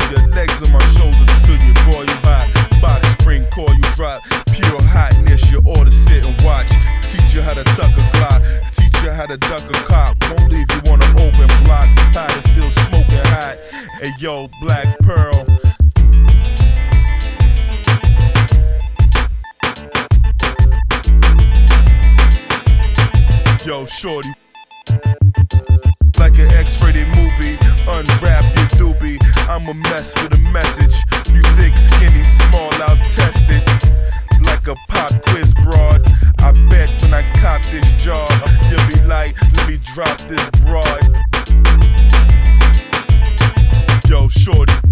Your legs on my shoulder till you boil you hot. Box spring, call you drop. Pure hotness, you ought to sit and watch. Teach you how to tuck a Glock. Teach you how to duck a cop. Won't leave you on an open block. Powder still smoking hot. Hey yo, Black Pearl. Yo, shorty. Like an X-rated movie, unwrap your doobie. I'm a mess with a message. You thick, skinny, small, I'll test it. Like a pop quiz broad. I bet when I cop this jar, you'll be like, let me drop this broad. Yo, shorty.